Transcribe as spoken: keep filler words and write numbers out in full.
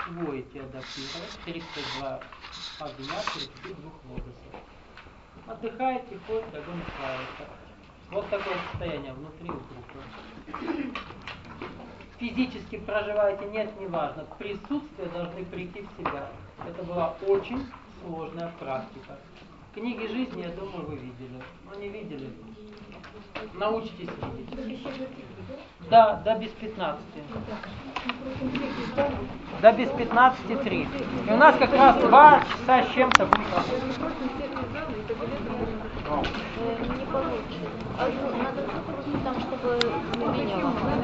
усвоить и адаптировать. тридцать два огня, тридцать три двух лотосов. Отдыхает, тихонько, огонь усваивается. Вот такое состояние внутри у трупа. Физически проживаете, нет, неважно. Присутствие должны прийти в себя. Это была очень сложная практика. Книги жизни, я думаю, вы видели. Но не видели. Научитесь видеть. Да, да, без пятнадцати. Да, без пятнадцати три. И у нас как раз два часа с чем-то будет. Не получится. А надо просто там, чтобы не меняло.